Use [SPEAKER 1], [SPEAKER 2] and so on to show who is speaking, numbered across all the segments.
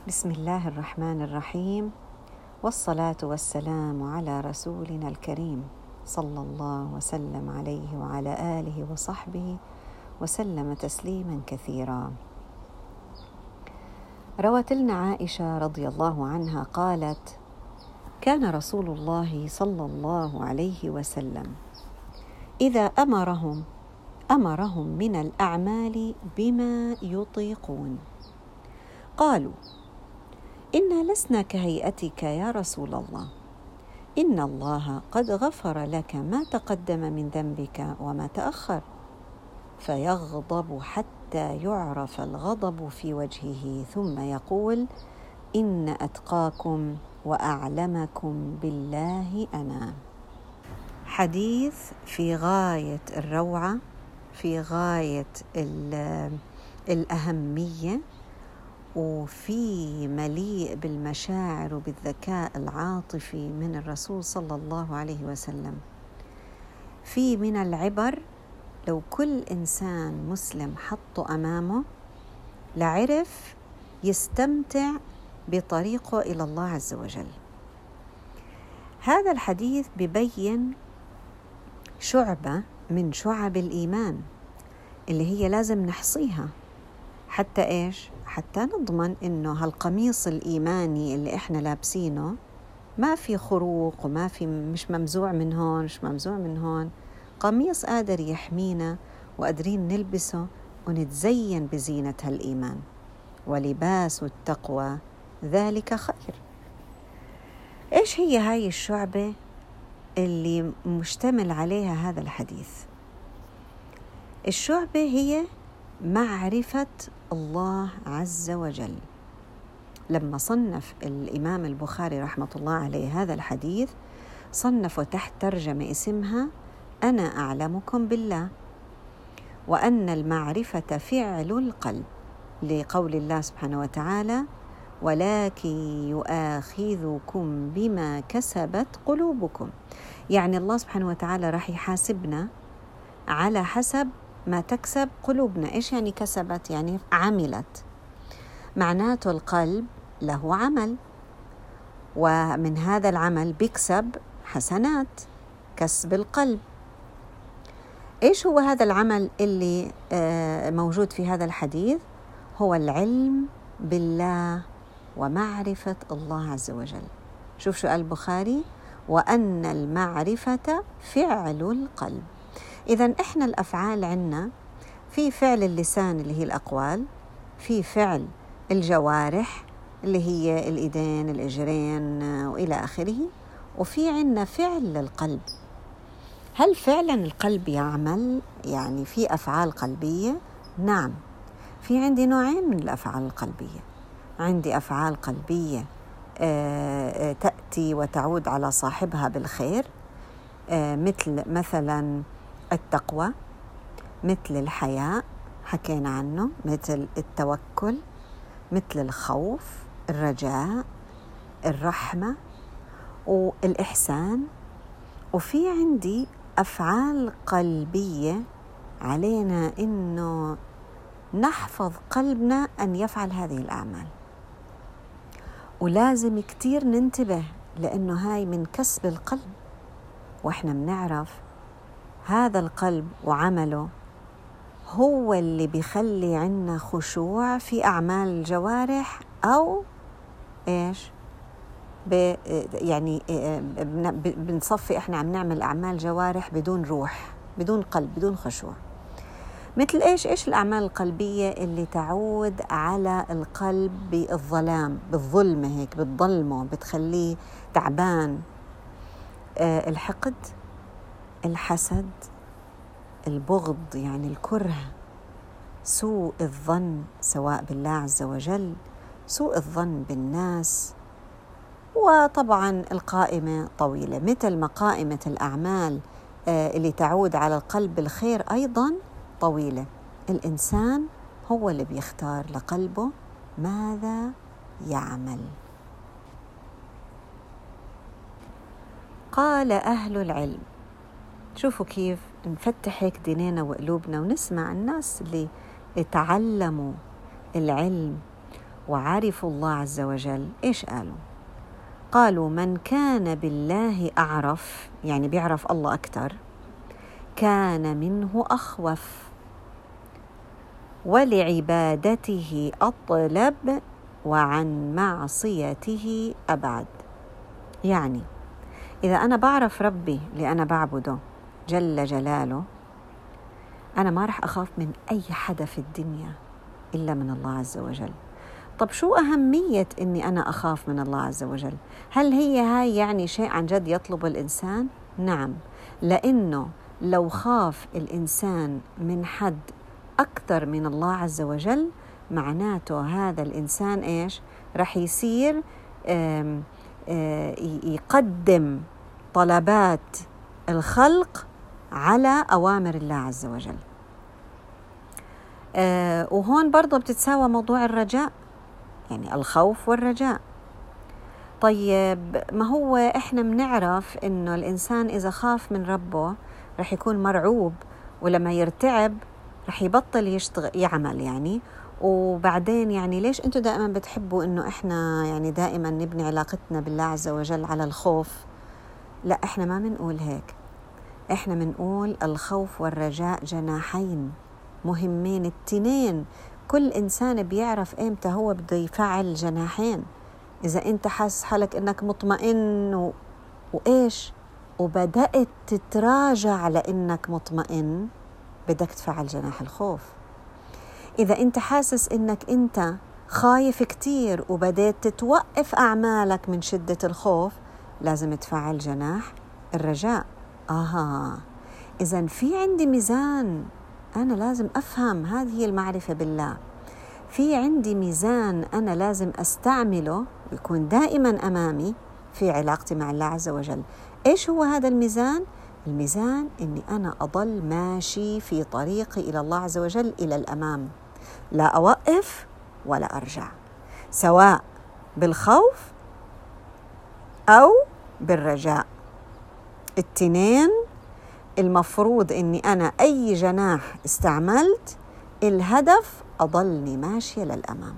[SPEAKER 1] بسم الله الرحمن الرحيم، والصلاة والسلام على رسولنا الكريم صلى الله وسلم عليه وعلى آله وصحبه وسلم تسليما كثيرا. روت لنا عائشة رضي الله عنها قالت: كان رسول الله صلى الله عليه وسلم إذا أمرهم من الأعمال بما يطيقون قالوا: إنا لسنا كهيئتك يا رسول الله، إن الله قد غفر لك ما تقدم من ذنبك وما تأخر، فيغضب حتى يعرف الغضب في وجهه ثم يقول: إن أتقاكم وأعلمكم بالله أنا. حديث في غاية الروعة، في غاية الأهمية، وفي مليء بالمشاعر وبالذكاء العاطفي من الرسول صلى الله عليه وسلم. في من العبر لو كل إنسان مسلم حطه أمامه لعرف يستمتع بطريقه إلى الله عز وجل. هذا الحديث ببين شعبة من شعب الإيمان اللي هي لازم نحصيها حتى إيش؟ حتى نضمن إنه هالقميص الإيماني اللي إحنا لابسينه ما في خروق وما في مش ممزوع من هون مش ممزوع من هون، قميص قادر يحمينا وقادرين نلبسه ونتزين بزينة هالإيمان. ولباس التقوى ذلك خير. إيش هي هاي الشعبة اللي مشتمل عليها هذا الحديث؟ الشعبة هي معرفة الله عز وجل. لما صنف الإمام البخاري رحمة الله عليه هذا الحديث صنفه تحت ترجمة اسمها أنا أعلمكم بالله، وأن المعرفة فعل القلب، لقول الله سبحانه وتعالى: ولكن يؤاخذكم بما كسبت قلوبكم. يعني الله سبحانه وتعالى راح يحاسبنا على حسب ما تكسب قلوبنا. إيش يعني كسبت؟ يعني عملت، معناته القلب له عمل، ومن هذا العمل بيكسب حسنات، كسب القلب. إيش هو هذا العمل اللي موجود في هذا الحديث؟ هو العلم بالله ومعرفة الله عز وجل. شوف شو قال البخاري: وأن المعرفة فعل القلب. إذن إحنا الأفعال عنا في فعل اللسان اللي هي الأقوال، في فعل الجوارح اللي هي الإيدين الإجرين وإلى آخره، وفي عنا فعل القلب. هل فعلا القلب يعمل؟ يعني في أفعال قلبية؟ نعم، في عندي نوعين من الأفعال القلبية. عندي أفعال قلبية تأتي وتعود على صاحبها بالخير، مثلا التقوى، مثل الحياء حكينا عنه، مثل التوكل، مثل الخوف، الرجاء، الرحمة والإحسان. وفي عندي أفعال قلبية علينا إنه نحفظ قلبنا أن يفعل هذه الأعمال، ولازم كتير ننتبه لأنه هاي من كسب القلب. وإحنا بنعرف هذا القلب وعمله هو اللي بيخلي عنا خشوع في أعمال الجوارح، أو إيش يعني بنصفي إحنا عم نعمل أعمال جوارح بدون روح، بدون قلب، بدون خشوع. مثل إيش الأعمال القلبية اللي تعود على القلب بالظلام، بالظلمة، هيك بتظلمه، بتخليه تعبان. الحقد، الحسد، البغض يعني الكره، سوء الظن سواء بالله عز وجل، سوء الظن بالناس. وطبعا القائمة طويلة، مثل ما قائمة الأعمال اللي تعود على القلب بالخير أيضا طويلة. الإنسان هو اللي بيختار لقلبه ماذا يعمل. قال أهل العلم، شوفوا كيف نفتح هيك دينينا وقلوبنا ونسمع الناس اللي تعلموا العلم وعرفوا الله عز وجل إيش قالوا؟ قالوا من كان بالله أعرف، يعني بيعرف الله أكثر، كان منه أخوف، ولعبادته أطلب، وعن معصيته أبعد. يعني إذا أنا بعرف ربي اللي أنا بعبده جل جلاله، أنا ما رح أخاف من أي حدا في الدنيا إلا من الله عز وجل. طب شو أهمية إني أنا أخاف من الله عز وجل؟ هل هاي يعني شيء عن جد يطلب الإنسان؟ نعم، لأنه لو خاف الإنسان من حد أكثر من الله عز وجل، معناته هذا الإنسان إيش؟ رح يصير يقدم طلبات الخلق على أوامر الله عز وجل. وهون برضو بتتساوى موضوع الرجاء، يعني الخوف والرجاء. طيب ما هو إحنا بنعرف إنه الإنسان إذا خاف من ربه رح يكون مرعوب، ولما يرتعب رح يبطل يعمل يعني. وبعدين يعني ليش أنتوا دائما بتحبوا إنه إحنا يعني دائما نبني علاقتنا بالله عز وجل على الخوف؟ لا، إحنا ما بنقول هيك. إحنا بنقول الخوف والرجاء جناحين مهمين التنين. كل إنسان بيعرف إمتى هو بده يفعل جناحين. إذا أنت حاسس حالك إنك مطمئن وإيش وبدأت تتراجع لإنك مطمئن، بدك تفعل جناح الخوف. إذا أنت حاسس إنك أنت خايف كتير وبدأت تتوقف أعمالك من شدة الخوف، لازم تفعل جناح الرجاء. إذن في عندي ميزان، أنا لازم أفهم، هذه هي المعرفة بالله. في عندي ميزان أنا لازم أستعمله ويكون دائما أمامي في علاقتي مع الله عز وجل. إيش هو هذا الميزان؟ الميزان إني أنا أضل ماشي في طريقي إلى الله عز وجل إلى الأمام، لا أوقف ولا أرجع، سواء بالخوف أو بالرجاء. التنين المفروض إني أنا أي جناح استعملت الهدف أضلني ماشية للأمام.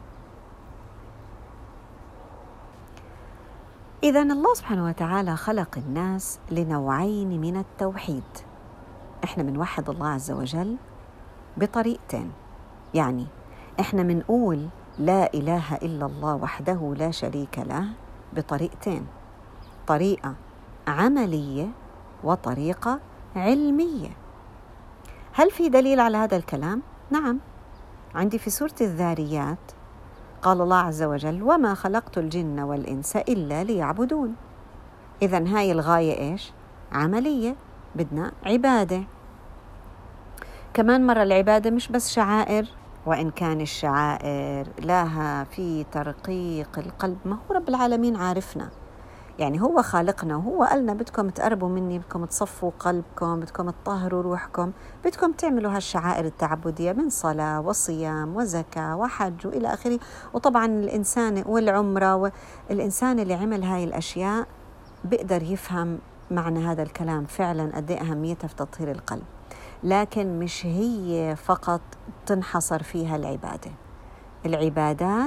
[SPEAKER 1] إذن الله سبحانه وتعالى خلق الناس لنوعين من التوحيد. إحنا بنوحد الله عز وجل بطريقتين، يعني إحنا بنقول لا إله إلا الله وحده لا شريك له بطريقتين، طريقة عملية وطريقة علمية. هل في دليل على هذا الكلام؟ نعم، عندي في سورة الذاريات قال الله عز وجل وما خلقت الجن والإنس إلا ليعبدون. إذن هاي الغاية إيش؟ عملية، بدنا عبادة. كمان مرة العبادة مش بس شعائر، وإن كان الشعائر لها في ترقيق القلب. ما هو رب العالمين عارفنا، يعني هو خالقنا وهو قالنا بدكم تقربوا مني، بدكم تصفوا قلبكم، بدكم تطهروا روحكم، بدكم تعملوا هالشعائر التعبدية من صلاة وصيام وزكاة وحج وإلى آخره. وطبعا الإنسان والعمرة، والإنسان اللي عمل هاي الأشياء بيقدر يفهم معنى هذا الكلام فعلا قد ايه أهميتها في تطهير القلب. لكن مش هي فقط تنحصر فيها العبادة. العبادات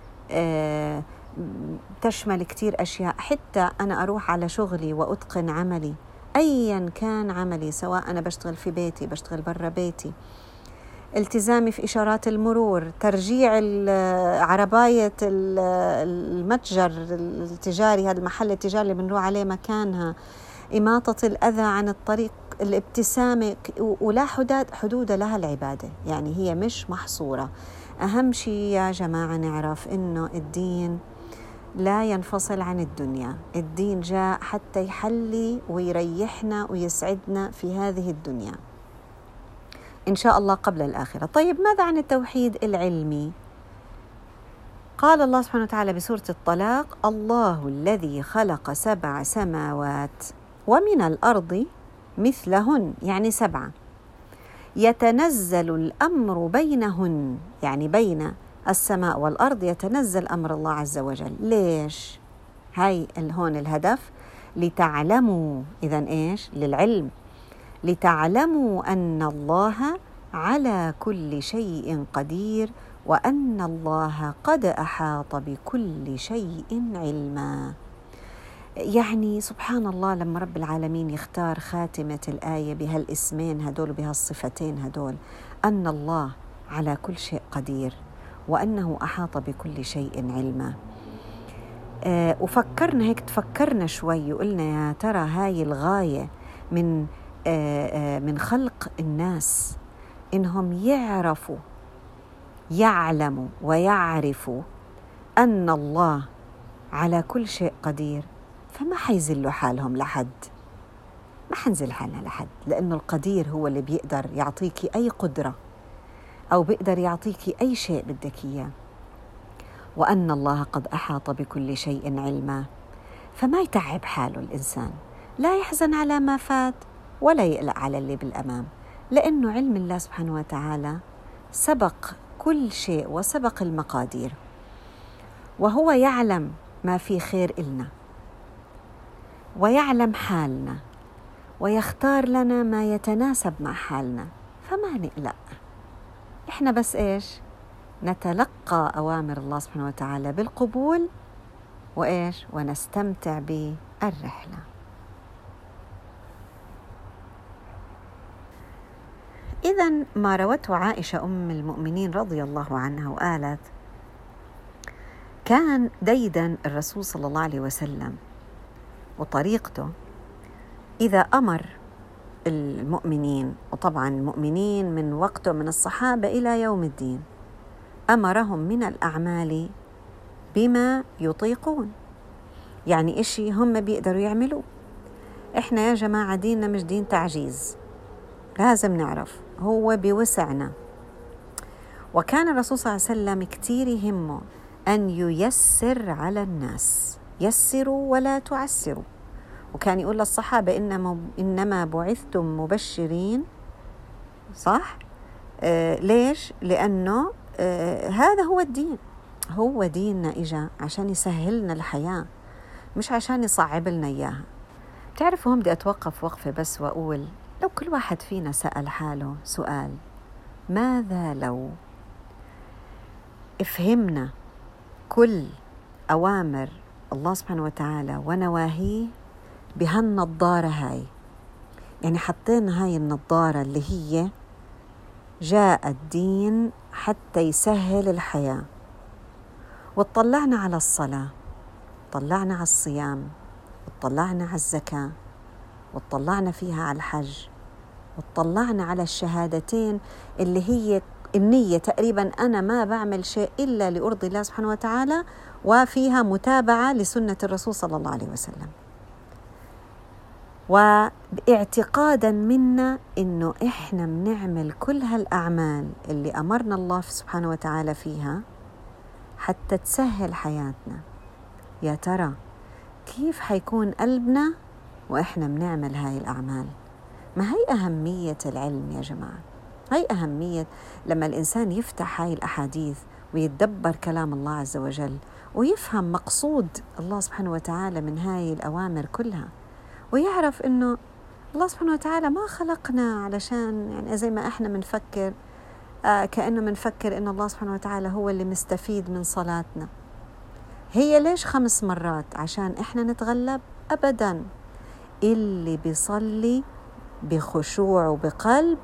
[SPEAKER 1] تشمل كتير أشياء. حتى أنا أروح على شغلي وأتقن عملي أيا كان عملي، سواء أنا بشتغل في بيتي بشتغل برا بيتي، التزامي في إشارات المرور، ترجيع عرباية المتجر التجاري، هذا المحل التجاري اللي بنروح عليه مكانها، إماطة الأذى عن الطريق، الابتسامة، ولا حدود لها العبادة. يعني هي مش محصورة. أهم شيء يا جماعة نعرف إنه الدين لا ينفصل عن الدنيا. الدين جاء حتى يحلي ويريحنا ويسعدنا في هذه الدنيا إن شاء الله قبل الآخرة. طيب ماذا عن التوحيد العلمي؟ قال الله سبحانه وتعالى بسورة الطلاق الله الذي خلق 7 سماوات ومن الأرض مثلهن، يعني 7، يتنزل الأمر بينهن، يعني بين السماء والأرض يتنزل أمر الله عز وجل. ليش؟ هاي هون الهدف، لتعلموا. إذن إيش؟ للعلم، لتعلموا أن الله على كل شيء قدير وأن الله قد أحاط بكل شيء علما. يعني سبحان الله لما رب العالمين يختار خاتمة الآية بهالاسمين هدول بهالصفتين هدول، أن الله على كل شيء قدير وأنه أحاط بكل شيء علما. وفكرنا هيك، تفكرنا شوي وقلنا يا ترى هاي الغاية من خلق الناس إنهم يعلموا ويعرفوا أن الله على كل شيء قدير، فما حيزلوا حالهم لحد، ما حنزل حالنا لحد، لأنه القدير هو اللي بيقدر يعطيكي أي قدرة أو بيقدر يعطيكي أي شيء بدك إياه. وأن الله قد أحاط بكل شيء علما، فما يتعب حاله الإنسان، لا يحزن على ما فات ولا يقلق على اللي بالأمام، لأنه علم الله سبحانه وتعالى سبق كل شيء وسبق المقادير، وهو يعلم ما في خير إلنا ويعلم حالنا ويختار لنا ما يتناسب مع حالنا، فما نقلق. إحنا بس إيش؟ نتلقى أوامر الله سبحانه وتعالى بالقبول وإيش؟ ونستمتع بالرحلة. إذن ما روته عائشة أم المؤمنين رضي الله عنها وقالت: كان ديدن الرسول صلى الله عليه وسلم وطريقته إذا أمر المؤمنين، وطبعا المؤمنين من وقته من الصحابة إلى يوم الدين، أمرهم من الأعمال بما يطيقون، يعني إشي هم بيقدروا يعملوا. إحنا يا جماعة ديننا مش دين تعجيز، لازم نعرف هو بوسعنا. وكان الرسول صلى الله عليه وسلم كتير يهمه أن ييسر على الناس، يسروا ولا تعسروا. وكان يقول للصحابة: إنما بعثتم مبشرين، صح؟ ليش؟ لأنه هذا هو الدين، هو ديننا إجا عشان يسهلنا الحياة، مش عشان يصعب لنا إياها. تعرفوا هم بدي أتوقف وقفة بس وأقول: لو كل واحد فينا سأل حاله سؤال، ماذا لو فهمنا كل أوامر الله سبحانه وتعالى ونواهيه بهالنظارة هاي، يعني حطينا هاي النظارة اللي هي جاء الدين حتى يسهل الحياة، واطلعنا على الصلاة، طلعنا على الصيام، واطلعنا على الزكاة، واطلعنا فيها على الحج، واطلعنا على الشهادتين اللي هي النية تقريبا أنا ما بعمل شيء إلا لأرضي الله سبحانه وتعالى، وفيها متابعة لسنة الرسول صلى الله عليه وسلم، واعتقادا منا إنه إحنا بنعمل كل هالأعمال اللي أمرنا الله سبحانه وتعالى فيها حتى تسهل حياتنا. يا ترى كيف حيكون قلبنا وإحنا بنعمل هاي الأعمال؟ ما هي أهمية العلم يا جماعة، هي أهمية لما الإنسان يفتح هاي الأحاديث ويتدبر كلام الله عز وجل ويفهم مقصود الله سبحانه وتعالى من هاي الأوامر كلها، ويعرف إنه الله سبحانه وتعالى ما خلقنا علشان يعني زي ما إحنا منفكر كأنه منفكر إن الله سبحانه وتعالى هو اللي مستفيد من صلاتنا. هي ليش 5 مرات؟ عشان إحنا نتغلب؟ أبداً. اللي بيصلي بخشوع وبقلب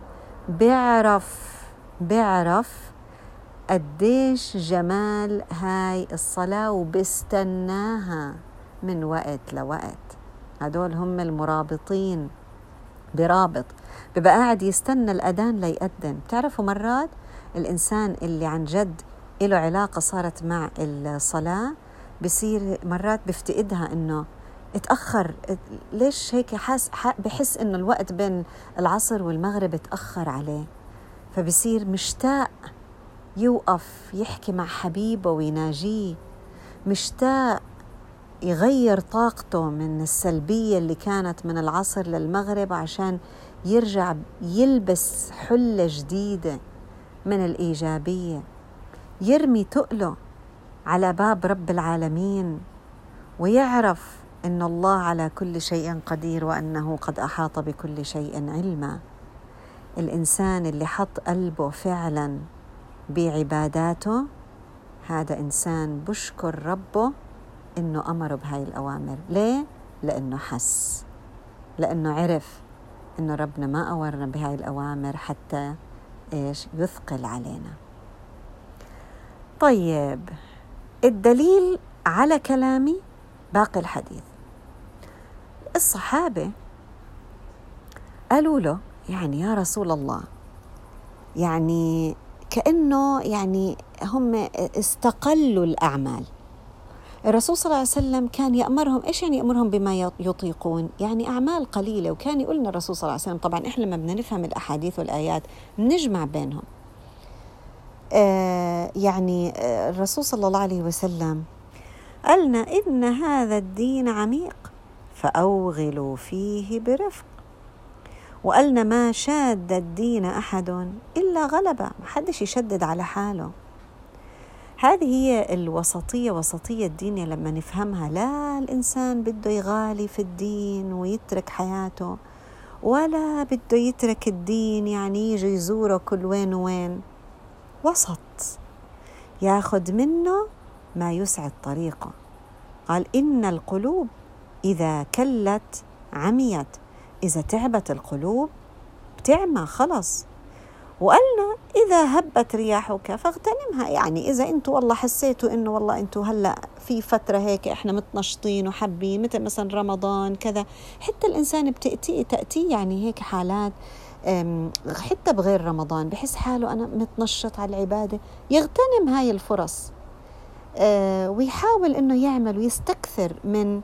[SPEAKER 1] بيعرف قديش جمال هاي الصلاة وبيستناها من وقت لوقت. هدول هم المرابطين برابط، بيبقى قاعد يستنى الأذان ليأذن. بتعرفوا مرات الإنسان اللي عن جد له علاقة صارت مع الصلاة بصير مرات بيفتقدها، إنه اتأخر، ليش هيك؟ بحس إنه الوقت بين العصر والمغرب اتأخر عليه، فبصير مشتاق يوقف يحكي مع حبيبه ويناجيه، مشتاق يغير طاقته من السلبية اللي كانت من العصر للمغرب عشان يرجع يلبس حلة جديدة من الإيجابية، يرمي تقله على باب رب العالمين ويعرف إن الله على كل شيء قدير وأنه قد أحاط بكل شيء علما. الإنسان اللي حط قلبه فعلا بعباداته، هذا إنسان بشكر ربه إنه أمره بهاي الأوامر. ليه؟ لأنه حس، لأنه عرف إنه ربنا ما أمرنا بهاي الأوامر حتى يثقل علينا. طيب، الدليل على كلامي باقي الحديث. الصحابة قالوا له يعني يا رسول الله، يعني كأنه يعني هم استقلوا الأعمال. الرسول صلى الله عليه وسلم كان يأمرهم، إيش يعني يأمرهم بما يطيقون؟ يعني أعمال قليلة. وكان يقولنا الرسول صلى الله عليه وسلم، طبعا إحنا لما بدنا نفهم الأحاديث والآيات نجمع بينهم. يعني الرسول صلى الله عليه وسلم قالنا إن هذا الدين عميق فأوغلوا فيه برفق، وقالنا ما شاد الدين أحد إلا غلبه، ما حدش يشدد على حاله. هذه هي الوسطية، وسطية الدين لما نفهمها. لا الإنسان بده يغالي في الدين ويترك حياته، ولا بده يترك الدين يعني يجي يزوره كل وين وين. وسط، ياخد منه ما يسعد طريقه. قال إن القلوب إذا كلت عميت، إذا تعبت القلوب بتعمى خلص. وقالنا إذا هبت رياحك فاغتنمها، يعني إذا أنتوا والله حسيتوا إنه والله أنتوا هلأ في فترة هيك إحنا متنشطين وحابين، مثل مثلا رمضان كذا، حتى الإنسان تأتي يعني هيك حالات حتى بغير رمضان بحس حاله أنا متنشط على العبادة، يغتنم هاي الفرص ويحاول إنه يعمل ويستكثر من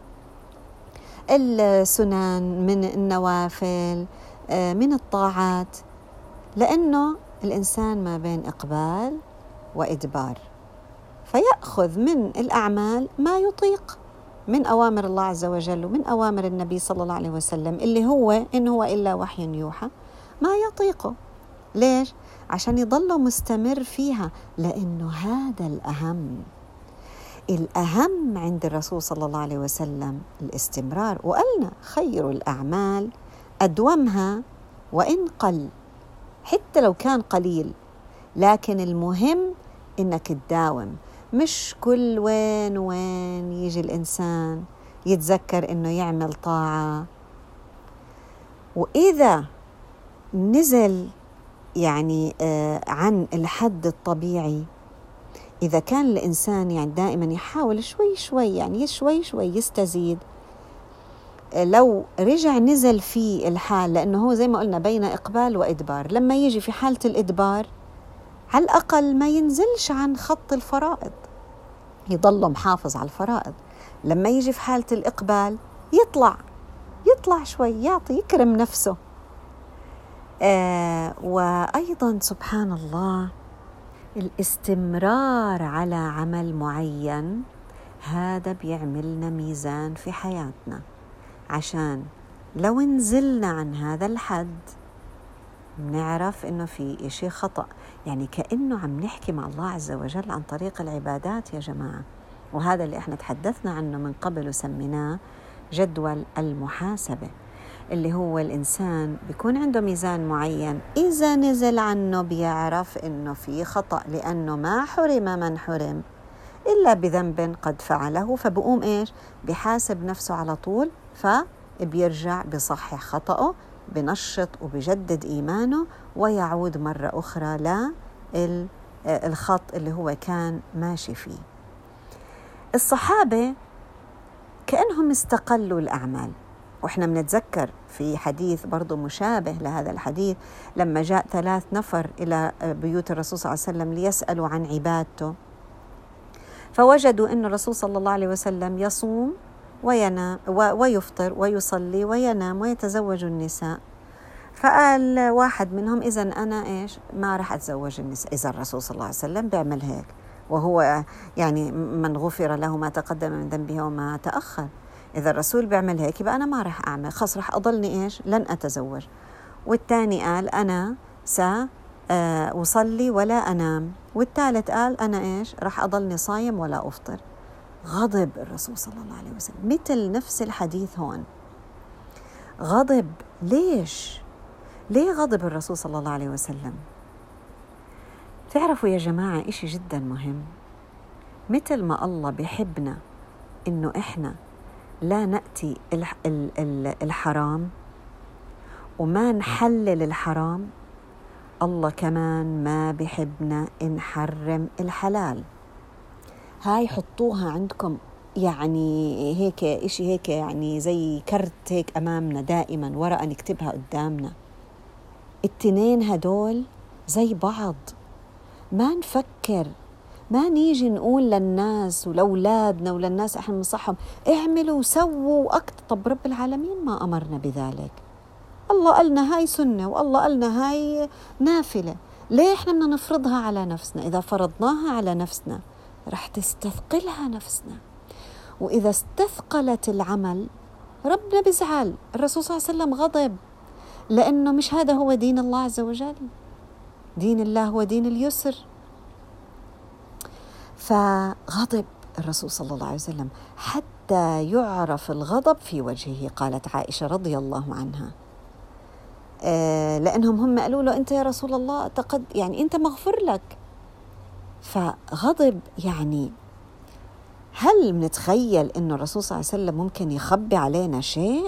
[SPEAKER 1] السنن، من النوافل، من الطاعات، لأنه الإنسان ما بين إقبال وإدبار، فيأخذ من الأعمال ما يطيق من أوامر الله عز وجل ومن أوامر النبي صلى الله عليه وسلم، اللي هو إن هو إلا وحي يوحى، ما يطيقه. ليش؟ عشان يضل مستمر فيها، لأنه هذا الأهم عند الرسول صلى الله عليه وسلم الاستمرار. وقالنا خير الأعمال أدومها وإن قل، حتى لو كان قليل، لكن المهم إنك تداوم، مش كل وين وين يجي الإنسان يتذكر إنه يعمل طاعة. وإذا نزل يعني عن الحد الطبيعي، إذا كان الإنسان يعني دائما يحاول شوي شوي، يعني شوي شوي يستزيد، لو رجع نزل في الحال، لأنه هو زي ما قلنا بين إقبال وإدبار، لما يجي في حالة الإدبار على الأقل ما ينزلش عن خط الفرائض، يضل محافظ على الفرائض. لما يجي في حالة الإقبال يطلع شوي، يعطي يكرم نفسه. وأيضا سبحان الله الاستمرار على عمل معين، هذا بيعملنا ميزان في حياتنا، عشان لو نزلنا عن هذا الحد نعرف إنه في إشي خطأ. يعني كأنه عم نحكي مع الله عز وجل عن طريق العبادات يا جماعة. وهذا اللي احنا تحدثنا عنه من قبل وسميناه جدول المحاسبة، اللي هو الإنسان بيكون عنده ميزان معين، إذا نزل عنه بيعرف إنه في خطأ، لأنه ما حرم من حرم إلا بذنب قد فعله، فبقوم إيش؟ بحاسب نفسه على طول، فبيرجع بصحح خطأه، بنشط وبجدد إيمانه، ويعود مرة أخرى للخط اللي هو كان ماشي فيه. الصحابة كأنهم استقلوا الأعمال. وإحنا بنتذكر في حديث برضو مشابه لهذا الحديث، لما جاء 3 نفر إلى بيوت الرسول صلى الله عليه وسلم ليسألوا عن عبادته، فوجدوا أن الرسول صلى الله عليه وسلم يصوم وينام ويفطر ويصلي وينام ويتزوج النساء. فقال واحد منهم إذا أنا إيش ما رح أتزوج النساء. إذا الرسول صلى الله عليه وسلم بيعمل هيك، وهو يعني من غفر له ما تقدم من ذنبه وما تأخر، إذا الرسول بيعمل هيك يبقى أنا ما رح أعمل، خلاص رح أضلني إيش لن أتزوج. والثاني قال أنا سأصلي ولا أنام. والثالث قال أنا إيش رح أضلني صايم ولا أفطر. غضب الرسول صلى الله عليه وسلم، مثل نفس الحديث هون، غضب. ليه غضب الرسول صلى الله عليه وسلم؟ تعرفوا يا جماعة إشي جدا مهم، مثل ما الله بيحبنا إنه إحنا لا نأتي الحرام وما نحلل الحرام، الله كمان ما بيحبنا نحرم الحلال. هاي حطوها عندكم، يعني هيك إشي هيك، يعني زي كرت هيك أمامنا دائما، ورقة نكتبها قدامنا. التنين هدول زي بعض، ما نفكر، ما نيجي نقول للناس ولأولادنا وللناس احنا بنصحهم اعملوا وسووا أكتر. طب رب العالمين ما أمرنا بذلك، الله قالنا هاي سنة والله قالنا هاي نافلة، ليه احنا بدنا نفرضها على نفسنا؟ إذا فرضناها على نفسنا رح تستثقلها نفسنا، وإذا استثقلت العمل ربنا بزعل. الرسول صلى الله عليه وسلم غضب، لأنه مش هذا هو دين الله عز وجل. دين الله هو دين اليسر. فغضب الرسول صلى الله عليه وسلم حتى يعرف الغضب في وجهه. قالت عائشة رضي الله عنها لأنهم هم قالوا له أنت يا رسول الله يعني أنت مغفر لك. فغضب، يعني هل بنتخيل إنه الرسول صلى الله عليه وسلم ممكن يخبي علينا شيء؟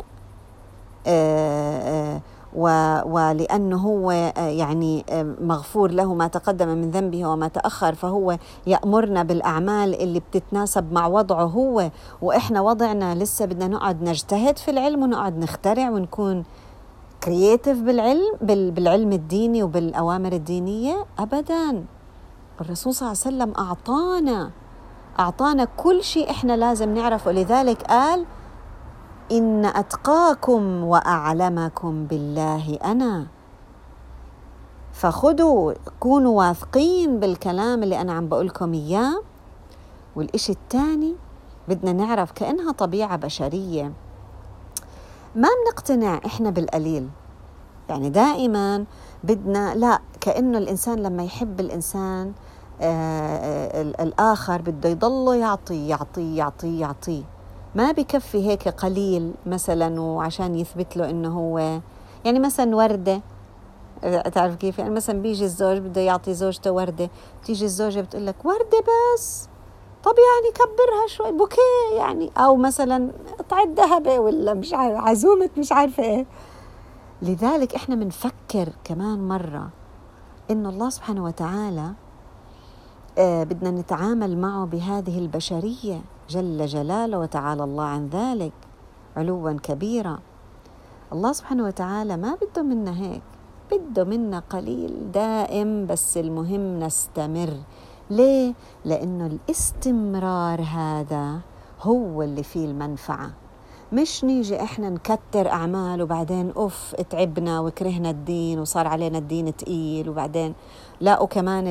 [SPEAKER 1] ولأنه هو يعني مغفور له ما تقدم من ذنبه وما تأخر، فهو يأمرنا بالأعمال اللي بتتناسب مع وضعه هو، وإحنا وضعنا لسه بدنا نقعد نجتهد في العلم ونقعد نخترع ونكون كرياتيف بالعلم الديني وبالأوامر الدينية؟ أبداً. الرسول صلى الله عليه وسلم أعطانا كل شيء إحنا لازم نعرفه. لذلك قال إن أتقاكم وأعلمكم بالله أنا. فخذوا، كونوا واثقين بالكلام اللي أنا عم بقولكم إياه. والإشي الثاني بدنا نعرف كأنها طبيعة بشرية، ما بنقتنع إحنا بالقليل. يعني دائما بدنا، لا، كأنه الإنسان لما يحب الإنسان الآخر بده يضله يعطي يعطي يعطي يعطي، ما بكفي هيك قليل مثلا وعشان يثبت له إنه هو، يعني مثلا وردة، تعرف كيف؟ يعني مثلا بيجي الزوج بده يعطي زوجته وردة، تيجي الزوجة بتقول لك وردة بس، طب يعني كبرها شوي، بوكيه يعني، أو مثلا قطعة ذهبة ولا مش عارف عزومة مش عارفة إيه. لذلك إحنا منفكر كمان مرة إنه الله سبحانه وتعالى بدنا نتعامل معه بهذه البشرية جل جلاله وتعالى الله عن ذلك علوا كبيرا. الله سبحانه وتعالى ما بده منا هيك، بده منا قليل دائم، بس المهم نستمر. ليه؟ لأنه الاستمرار هذا هو اللي فيه المنفعة، مش نيجي إحنا نكتر أعمال وبعدين اتعبنا وكرهنا الدين وصار علينا الدين تقيل وبعدين لا. وكمان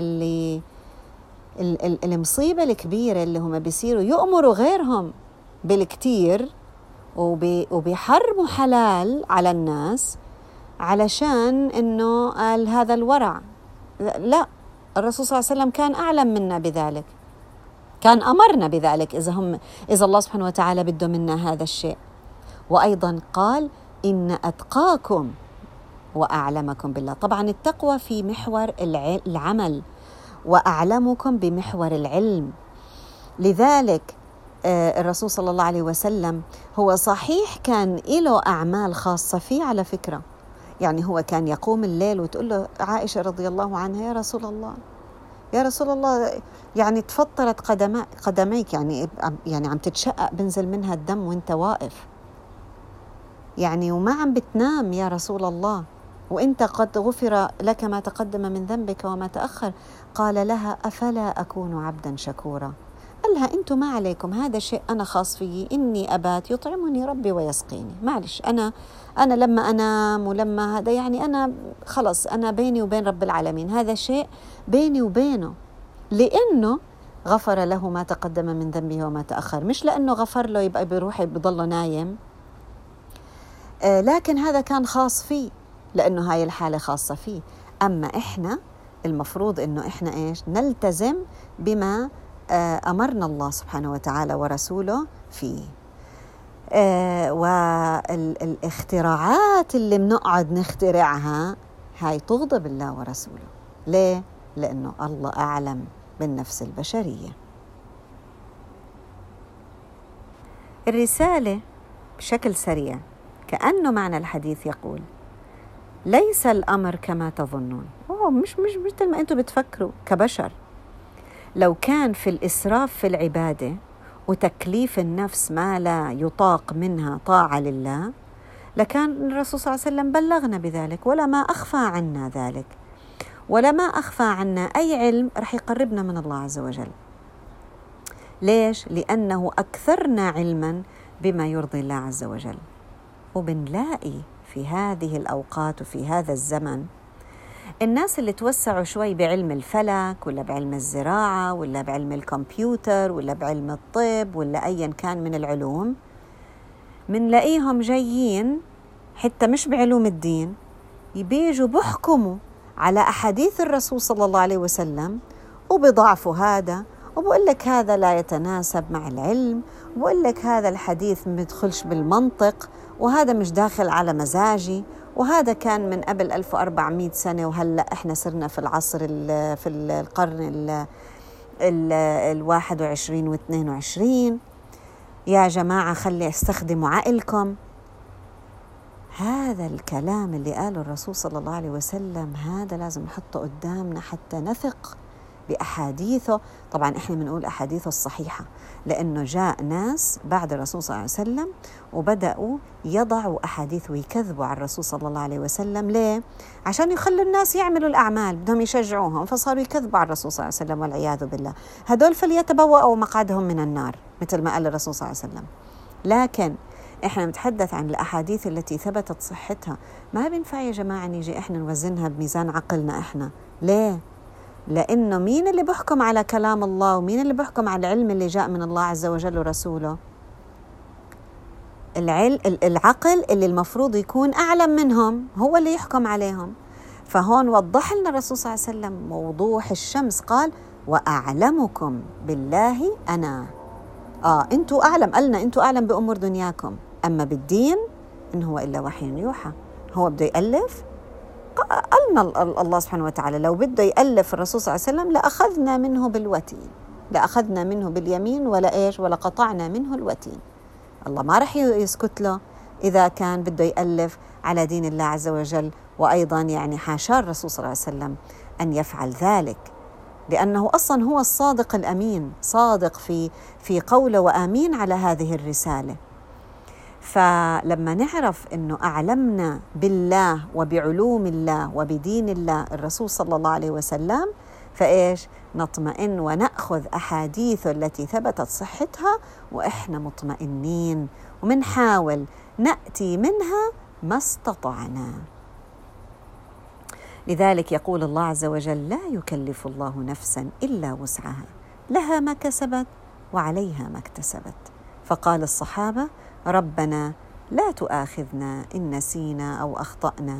[SPEAKER 1] المصيبة الكبيرة اللي هم بيصيروا يؤمروا غيرهم بالكتير وبيحرموا حلال على الناس علشان إنه قال هذا الورع. لا، الرسول صلى الله عليه وسلم كان أعلم منا بذلك، كان أمرنا بذلك إذا الله سبحانه وتعالى بده منا هذا الشيء. وأيضا قال إن أتقاكم وأعلمكم بالله. طبعا التقوى في محور العمل، وأعلمكم بمحور العلم. لذلك الرسول صلى الله عليه وسلم هو صحيح كان له أعمال خاصة فيه على فكرة، يعني هو كان يقوم الليل وتقول له عائشة رضي الله عنها يا رسول الله، يا رسول الله، يعني تفطرت قدميك، يعني عم تتشقق بنزل منها الدم وانت واقف، يعني وما عم بتنام يا رسول الله، وانت قد غفر لك ما تقدم من ذنبك وما تأخر. قال لها أفلا أكون عبدا شكورا؟ قال لها أنتم ما عليكم، هذا شيء أنا خاص فيه، إني أبات يطعمني ربي ويسقيني، معلش أنا لما أنام ولما هذا، يعني أنا خلص أنا بيني وبين رب العالمين، هذا شيء بيني وبينه، لأنه غفر له ما تقدم من ذنبه وما تأخر، مش لأنه غفر له يبقى بيروح بضله نايم، لكن هذا كان خاص فيه لأنه هاي الحالة خاصة فيه. أما إحنا المفروض إنه إحنا إيش؟ نلتزم بما أمرنا الله سبحانه وتعالى ورسوله فيه. والاختراعات اللي بنقعد نخترعها هاي تغضب الله ورسوله. ليه؟ لأنه الله أعلم بالنفس البشرية. الرسالة بشكل سريع كأنه معنى الحديث يقول: ليس الأمر كما تظنون. مش مثل ما أنتم بتفكروا كبشر. لو كان في الإسراف في العبادة وتكليف النفس ما لا يطاق منها طاعة لله، لكان الرسول صلى الله عليه وسلم بلغنا بذلك، ولا ما أخفى عنا ذلك، ولا ما أخفى عنا أي علم رح يقربنا من الله عز وجل. ليش؟ لأنه أكثرنا علما بما يرضي الله عز وجل. وبنلاقي في هذه الأوقات وفي هذا الزمن الناس اللي توسعوا شوي بعلم الفلك ولا بعلم الزراعة ولا بعلم الكمبيوتر ولا بعلم الطب ولا أيا كان من العلوم، منلاقيهم جايين حتى مش بعلوم الدين، يبيجوا بحكموا على أحاديث الرسول صلى الله عليه وسلم وبضعفوا هذا، وبقول لك هذا لا يتناسب مع العلم، وبقول لك هذا الحديث ما يدخلش بالمنطق، وهذا مش داخل على مزاجي، وهذا كان من قبل 1400 سنة وهلأ إحنا صرنا في العصر في القرن 21 و22. يا جماعة خلي استخدموا عقلكم. هذا الكلام اللي قاله الرسول صلى الله عليه وسلم هذا لازم نحطه قدامنا حتى نثق بأحاديثه. طبعا إحنا بنقول أحاديثه الصحيحة، لأنه جاء ناس بعد الرسول صلى الله عليه وسلم وبدأوا يضعوا أحاديث ويكذبوا على الرسول صلى الله عليه وسلم. ليه؟ عشان يخلوا الناس يعملوا الأعمال، بدهم يشجعوهم، فصاروا يكذبوا على الرسول صلى الله عليه وسلم والعياذ بالله. هدول فليتبوأوا مقعدهم من النار مثل ما قال الرسول صلى الله عليه وسلم. لكن إحنا نتحدث عن الأحاديث التي ثبتت صحتها. ما بينفع يا جماعة نيجي إحنا نوزنها بميزان عقلنا إحنا. ليه؟ لأنه مين اللي بحكم على كلام الله ومين اللي بحكم على العلم اللي جاء من الله عز وجل ورسوله؟ العقل اللي المفروض يكون أعلم منهم هو اللي يحكم عليهم. فهون وضح لنا الرسول صلى الله عليه وسلم وضوح الشمس، قال: وأعلمكم بالله أنا. أنتوا أعلم، قالنا أنتوا أعلم بأمور دنياكم، أما بالدين إن هو إلا وحي يوحى. هو بده يألف؟ قالنا الله سبحانه وتعالى لو بده يألف الرسول صلى الله عليه وسلم لأخذنا منه بالوتين، لأخذنا منه باليمين ولا قطعنا منه الوتين. الله ما رح يسكت له إذا كان بده يألف على دين الله عز وجل. وأيضا يعني حاشا الرسول صلى الله عليه وسلم أن يفعل ذلك، لأنه أصلا هو الصادق الأمين، صادق في قوله وآمين على هذه الرسالة. فلما نعرف أنه أعلمنا بالله وبعلوم الله وبدين الله الرسول صلى الله عليه وسلم، فإيش؟ نطمئن ونأخذ أحاديثه التي ثبتت صحتها وإحنا مطمئنين، ومنحاول نأتي منها ما استطعنا. لذلك يقول الله عز وجل: لا يكلف الله نفسا إلا وسعها، لها ما كسبت وعليها ما اكتسبت. فقال الصحابة: ربنا لا تؤاخذنا إن نسينا أو أخطأنا،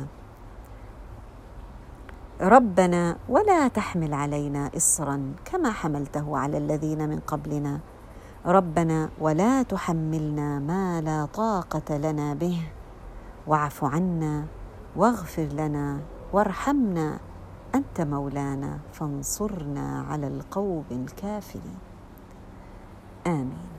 [SPEAKER 1] ربنا ولا تحمل علينا إصرا كما حملته على الذين من قبلنا، ربنا ولا تحملنا ما لا طاقة لنا به، واعف عنا واغفر لنا وارحمنا أنت مولانا فانصرنا على القوم الكافرين. آمين.